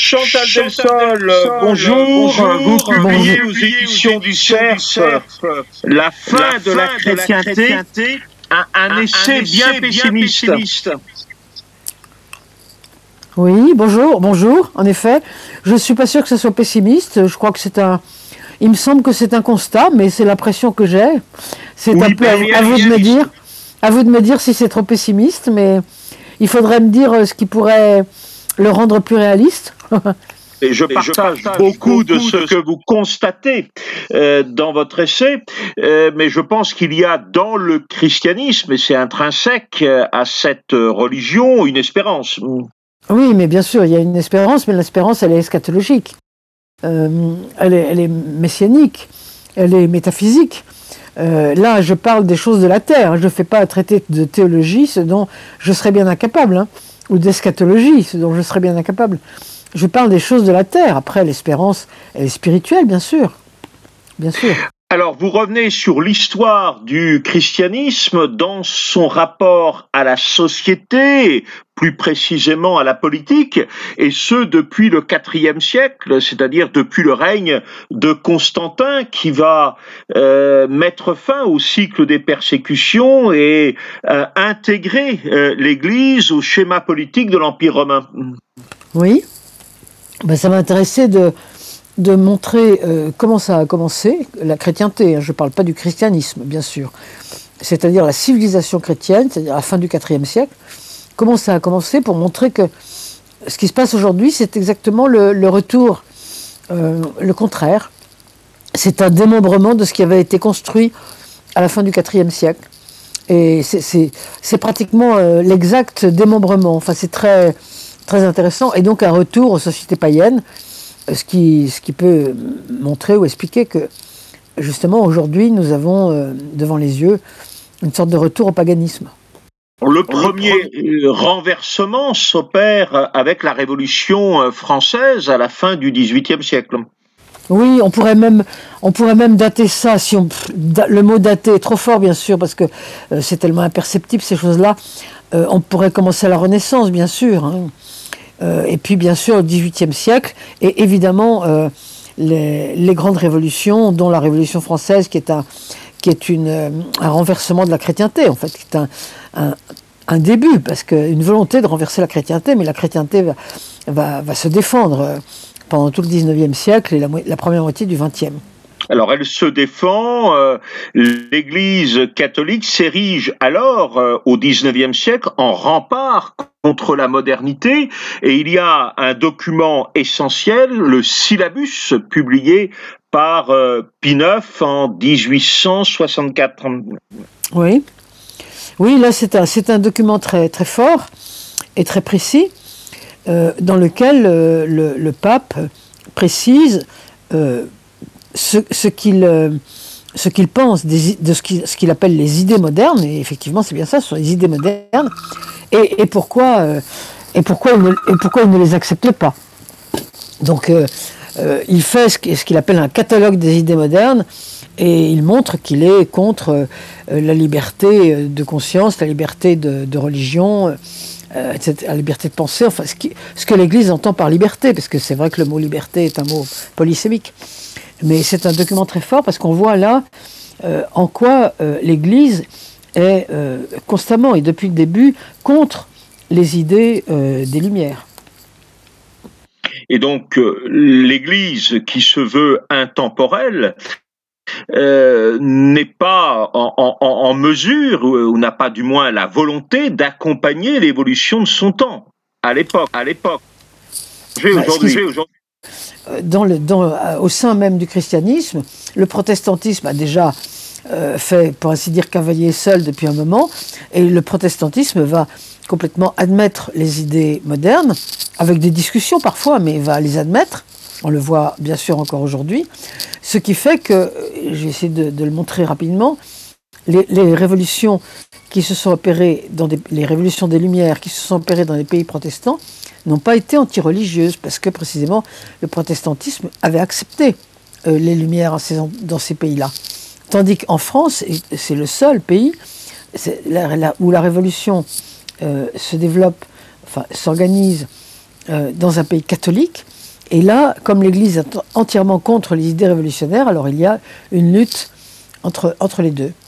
Chantal Delsol, bonjour. Vous publiez aux éditions du Cerf La fin de la chrétienté, un essai bien pessimiste. Oui, bonjour. En effet, je ne suis pas sûre que ce soit pessimiste. Je crois que il me semble que c'est un constat, mais c'est l'impression que j'ai. C'est un peu à vous de me dire si c'est trop pessimiste, mais il faudrait me dire ce qui pourrait le rendre plus réaliste. Et je partage beaucoup de ce que vous constatez dans votre essai, mais je pense qu'il y a dans le christianisme, et c'est intrinsèque à cette religion, une espérance. Oui, mais bien sûr, il y a une espérance, mais l'espérance, elle est eschatologique. Elle est messianique, elle est métaphysique. Là, je parle des choses de la terre. Je ne fais pas un traité de théologie, ce dont je serais bien incapable, ou d'eschatologie, ce dont je serais bien incapable. Je parle des choses de la terre. Après, l'espérance, elle est spirituelle, bien sûr. Bien sûr. Alors, vous revenez sur l'histoire du christianisme dans son rapport à la société, plus précisément à la politique, et ce depuis le IVe siècle, c'est-à-dire depuis le règne de Constantin, qui va mettre fin au cycle des persécutions et intégrer l'Église au schéma politique de l'Empire romain. Oui, ça m'intéressait de montrer comment ça a commencé, la chrétienté, je ne parle pas du christianisme, bien sûr, c'est-à-dire la civilisation chrétienne, c'est-à-dire à la fin du IVe siècle, comment ça a commencé pour montrer que ce qui se passe aujourd'hui, c'est exactement le retour, le contraire. C'est un démembrement de ce qui avait été construit à la fin du IVe siècle. Et c'est pratiquement l'exact démembrement, enfin c'est très, très intéressant, et donc un retour aux sociétés païennes, ce qui peut montrer ou expliquer que, justement, aujourd'hui, nous avons devant les yeux une sorte de retour au paganisme. Le premier renversement s'opère avec la Révolution française à la fin du XVIIIe siècle. Oui, on pourrait même dater ça, le mot dater est trop fort, bien sûr, parce que c'est tellement imperceptible, ces choses-là. On pourrait commencer à la Renaissance, bien sûr, et puis, bien sûr, au XVIIIe siècle, et évidemment, les grandes révolutions, dont la Révolution française, qui est un renversement de la chrétienté, en fait, qui est un début, parce qu'une volonté de renverser la chrétienté, mais la chrétienté va se défendre pendant tout le XIXe siècle et la première moitié du XXe. Alors, elle se défend, l'Église catholique s'érige alors, au XIXe siècle, en rempart contre la modernité, et il y a un document essentiel, le syllabus, publié par Pie IX en 1864. Oui, là c'est un document très, très fort et très précis, dans lequel le pape précise ce qu'il pense de ce qu'il appelle les idées modernes, et effectivement c'est bien ça, ce sont les idées modernes, et pourquoi il ne les accepte pas. Donc il fait ce qu'il appelle un catalogue des idées modernes, et il montre qu'il est contre la liberté de conscience, la liberté de religion, la liberté de penser, enfin ce que l'Église entend par liberté, parce que c'est vrai que le mot liberté est un mot polysémique. Mais c'est un document très fort parce qu'on voit là en quoi l'Église est constamment et depuis le début contre les idées des Lumières. Et donc l'Église qui se veut intemporelle n'est pas en mesure, ou n'a pas du moins la volonté d'accompagner l'évolution de son temps, à l'époque. Aujourd'hui. Au sein même du christianisme, le protestantisme a déjà fait, pour ainsi dire, cavalier seul depuis un moment, et le protestantisme va complètement admettre les idées modernes, avec des discussions parfois, mais va les admettre. On le voit bien sûr encore aujourd'hui, ce qui fait que, je vais essayer de le montrer rapidement, les révolutions qui se sont opérées, les révolutions des Lumières qui se sont opérées dans les pays protestants, n'ont pas été anti-religieuses, parce que précisément le protestantisme avait accepté les Lumières dans ces pays-là. Tandis qu'en France, et c'est le seul pays où la révolution se développe, enfin s'organise dans un pays catholique, Et là, comme l'Église est entièrement contre les idées révolutionnaires, alors il y a une lutte entre les deux.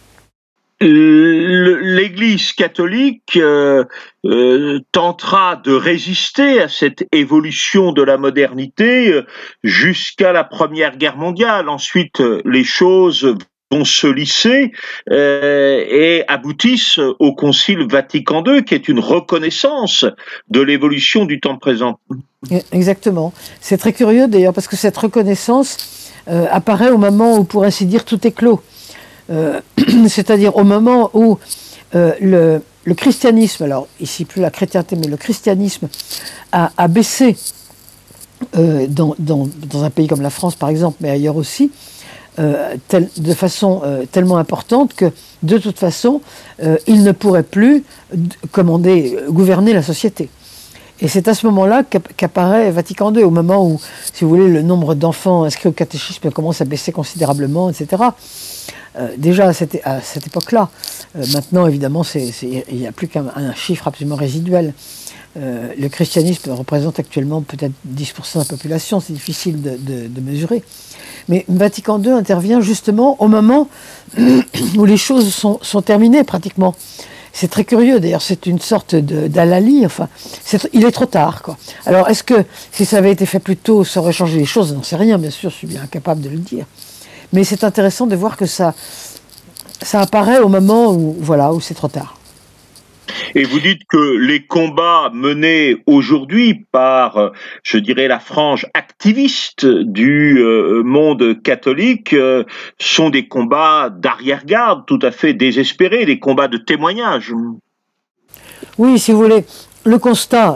L'Église catholique tentera de résister à cette évolution de la modernité jusqu'à la Première Guerre mondiale. Ensuite, les choses vont se lisser et aboutissent au Concile Vatican II, qui est une reconnaissance de l'évolution du temps présent. Exactement. C'est très curieux d'ailleurs, parce que cette reconnaissance apparaît au moment où, pour ainsi dire, tout est clos. C'est-à-dire au moment où le christianisme, alors ici plus la chrétienté, mais le christianisme a baissé dans un pays comme la France par exemple, mais ailleurs aussi, de façon tellement importante que de toute façon, il ne pourrait plus gouverner la société. Et c'est à ce moment-là qu'apparaît Vatican II, au moment où, si vous voulez, le nombre d'enfants inscrits au catéchisme commence à baisser considérablement, etc. Déjà à cette époque-là. Maintenant, évidemment, il n'y a plus qu'un chiffre absolument résiduel. Le christianisme représente actuellement peut-être 10% de la population, c'est difficile de mesurer. Mais Vatican II intervient justement au moment où les choses sont terminées pratiquement. C'est très curieux, d'ailleurs, c'est une sorte d'hallali, enfin, il est trop tard, quoi. Alors, est-ce que si ça avait été fait plus tôt, ça aurait changé les choses? J'en sais rien, bien sûr, je suis bien incapable de le dire. Mais c'est intéressant de voir que ça apparaît au moment où c'est trop tard. Et vous dites que les combats menés aujourd'hui par, je dirais, la frange activiste du monde catholique sont des combats d'arrière-garde, tout à fait désespérés, des combats de témoignage. Oui, si vous voulez, le constat,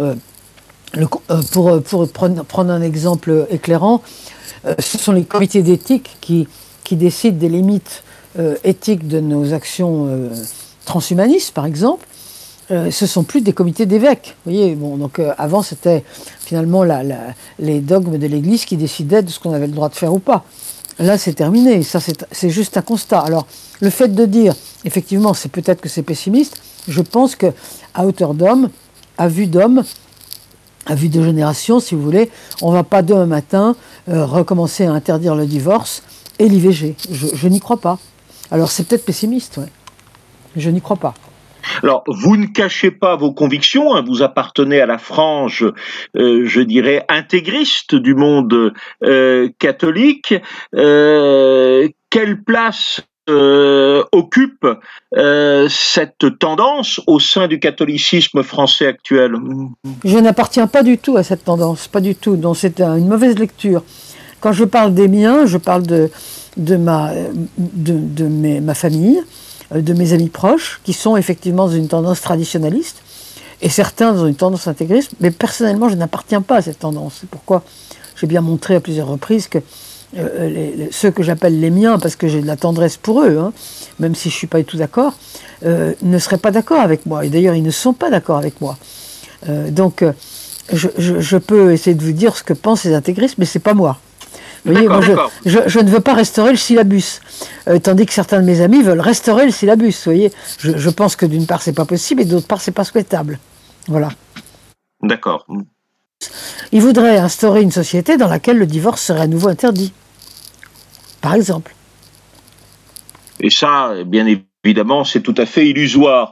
pour prendre un exemple éclairant, ce sont les comités d'éthique qui décident des limites éthiques de nos actions transhumanistes, par exemple. Ce sont plus des comités d'évêques. Vous voyez, donc avant c'était finalement les dogmes de l'Église qui décidaient de ce qu'on avait le droit de faire ou pas. Là, c'est terminé. Ça, c'est juste un constat. Alors, le fait de dire, effectivement, c'est peut-être que c'est pessimiste. Je pense que à hauteur d'homme, à vue d'homme, à vue de génération, si vous voulez, on ne va pas demain matin recommencer à interdire le divorce et l'IVG. Je n'y crois pas. Alors, c'est peut-être pessimiste, ouais. Je n'y crois pas. Alors, vous ne cachez pas vos convictions, hein, vous appartenez à la frange, je dirais, intégriste du monde catholique. Quelle place occupe cette tendance au sein du catholicisme français actuel? Je n'appartiens pas du tout à cette tendance, pas du tout. Donc c'est une mauvaise lecture. Quand je parle des miens, je parle de ma famille, de mes amis proches, qui sont effectivement dans une tendance traditionnaliste, et certains dans une tendance intégriste, mais personnellement, je n'appartiens pas à cette tendance. C'est pourquoi j'ai bien montré à plusieurs reprises que ceux que j'appelle les miens, parce que j'ai de la tendresse pour eux, hein, même si je ne suis pas du tout d'accord, ne seraient pas d'accord avec moi. Et d'ailleurs, ils ne sont pas d'accord avec moi. Donc, je peux essayer de vous dire ce que pensent les intégristes, mais ce n'est pas moi. Vous voyez, moi, je ne veux pas restaurer le syllabus, tandis que certains de mes amis veulent restaurer le syllabus. Vous voyez, je pense que d'une part c'est pas possible et d'autre part c'est pas souhaitable. Voilà. D'accord. Ils voudraient instaurer une société dans laquelle le divorce serait à nouveau interdit, par exemple. Et ça, bien évidemment, c'est tout à fait illusoire.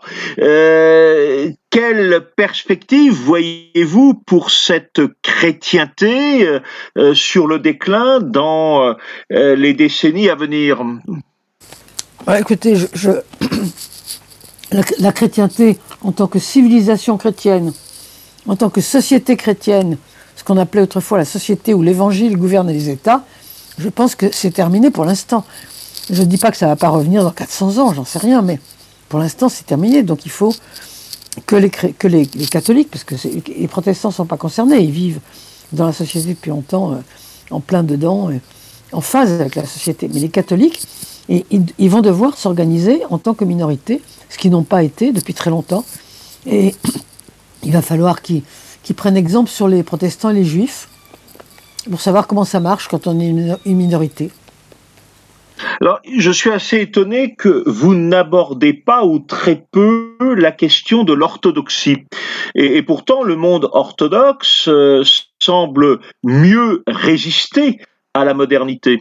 Quelle perspective voyez-vous pour cette chrétienté sur le déclin dans les décennies à venir? Écoutez, la chrétienté en tant que civilisation chrétienne, en tant que société chrétienne, ce qu'on appelait autrefois la société où l'évangile gouverne les États, je pense que c'est terminé pour l'instant. Je ne dis pas que ça ne va pas revenir dans 400 ans, j'en sais rien, mais pour l'instant c'est terminé. Donc il faut que les catholiques, parce que les protestants ne sont pas concernés, ils vivent dans la société depuis longtemps, en plein dedans, en phase avec la société. Mais les catholiques, ils vont devoir s'organiser en tant que minorité, ce qu'ils n'ont pas été depuis très longtemps. Et il va falloir qu'ils prennent exemple sur les protestants et les juifs pour savoir comment ça marche quand on est une minorité. Alors, je suis assez étonné que vous n'abordez pas ou très peu la question de l'orthodoxie. Et pourtant, le monde orthodoxe semble mieux résister à la modernité.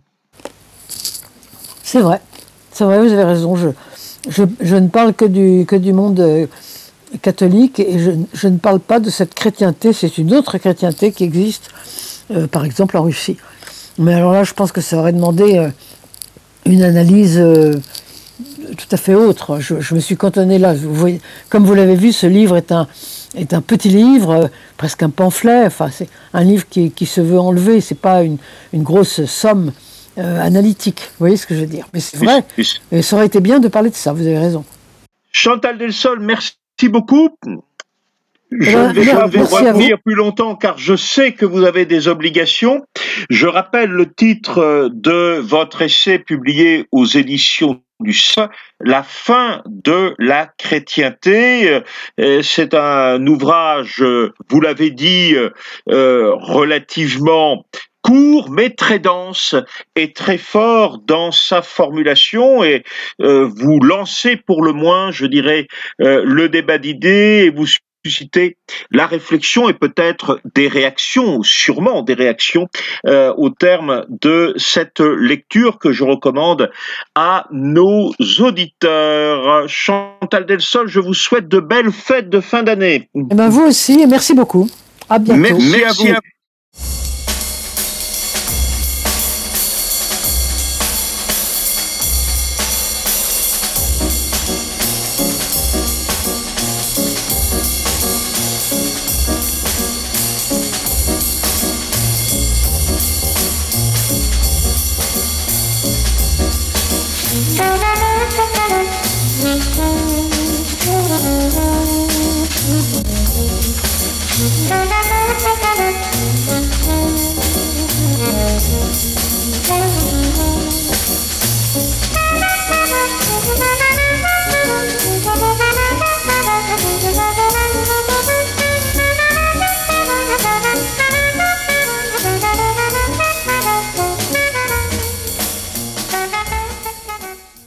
C'est vrai, vous avez raison. Je ne parle que du monde catholique et je ne parle pas de cette chrétienté, c'est une autre chrétienté qui existe, par exemple en Russie. Mais alors là, je pense que ça aurait demandé une analyse tout à fait autre. Je me suis cantonné là. Vous voyez, comme vous l'avez vu, ce livre est un petit livre, presque un pamphlet. Enfin, c'est un livre qui se veut enlever. C'est pas une grosse somme analytique. Vous voyez ce que je veux dire? Mais c'est vrai. Et ça aurait été bien de parler de ça. Vous avez raison. Chantal Delsol, merci beaucoup. Je ne vais pas vous retenir plus longtemps car je sais que vous avez des obligations. Je rappelle le titre de votre essai publié aux éditions du Seuil, La fin de la chrétienté. C'est un ouvrage, vous l'avez dit, relativement court mais très dense et très fort dans sa formulation et vous lancez pour le moins, je dirais, le débat d'idées et vous susciter la réflexion et peut-être des réactions, sûrement des réactions au terme de cette lecture que je recommande à nos auditeurs. Chantal Delsol, je vous souhaite de belles fêtes de fin d'année. Et ben vous aussi, et merci beaucoup. À bientôt. Merci à vous.